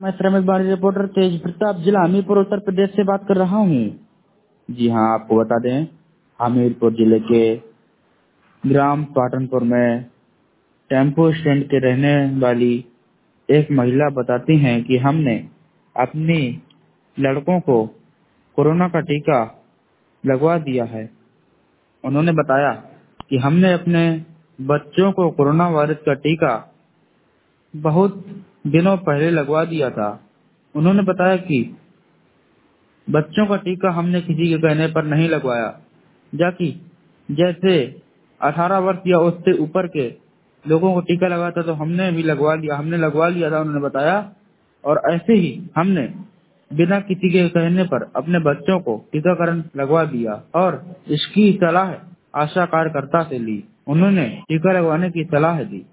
मैं श्रमिक बाणी रिपोर्टर तेज प्रताप, जिला हमीरपुर, उत्तर प्रदेश से बात कर रहा हूँ। जी हाँ, आपको बता दें, हमीरपुर जिले के ग्राम पाटनपुर में टेम्पो स्टैंड के रहने वाली एक महिला बताती हैं कि हमने अपने लड़कों को कोरोना का टीका लगवा दिया है। उन्होंने बताया कि हमने अपने बच्चों को कोरोना वायरस का टीका बहुत दिनों पहले लगवा दिया था। उन्होंने बताया कि बच्चों का टीका हमने किसी के कहने पर नहीं लगवाया, जबकि जैसे 18 वर्ष या उससे ऊपर के लोगों को टीका लगा था तो हमने लगवा लिया था, उन्होंने बताया। और ऐसे ही हमने बिना किसी के कहने पर अपने बच्चों को टीकाकरण लगवा दिया और इसकी सलाह आशा कार्यकर्ता से ली। उन्होंने टीका लगवाने की सलाह दी।